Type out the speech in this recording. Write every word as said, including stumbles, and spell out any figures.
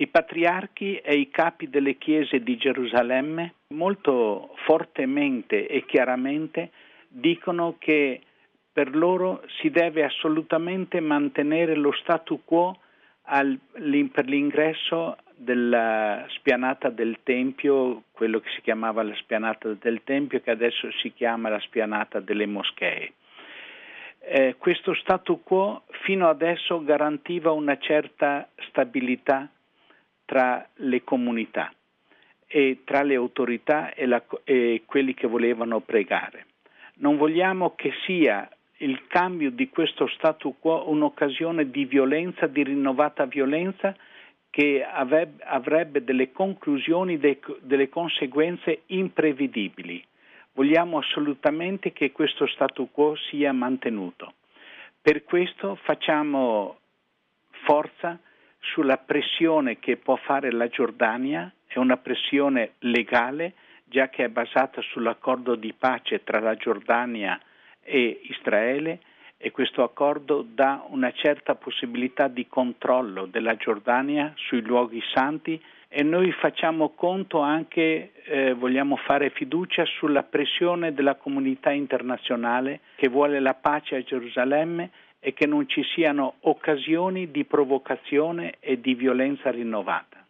I patriarchi e i capi delle chiese di Gerusalemme molto fortemente e chiaramente dicono che per loro si deve assolutamente mantenere lo statu quo al, per l'ingresso della spianata del Tempio, quello che si chiamava la spianata del Tempio, che adesso si chiama la spianata delle moschee. Eh, questo statu quo fino adesso garantiva una certa stabilità tra le comunità e tra le autorità e, la, e quelli che volevano pregare. Non vogliamo che sia il cambio di questo statu quo un'occasione di violenza, di rinnovata violenza, che avrebbe, avrebbe delle conclusioni, de, delle conseguenze imprevedibili. Vogliamo assolutamente che questo statu quo sia mantenuto. Per questo facciamo forza sulla pressione che può fare la Giordania, è una pressione legale, già che è basata sull'accordo di pace tra la Giordania e Israele, e questo accordo dà una certa possibilità di controllo della Giordania sui luoghi santi, e noi facciamo conto anche, eh, vogliamo fare fiducia sulla pressione della comunità internazionale che vuole la pace a Gerusalemme e che non ci siano occasioni di provocazione e di violenza rinnovata.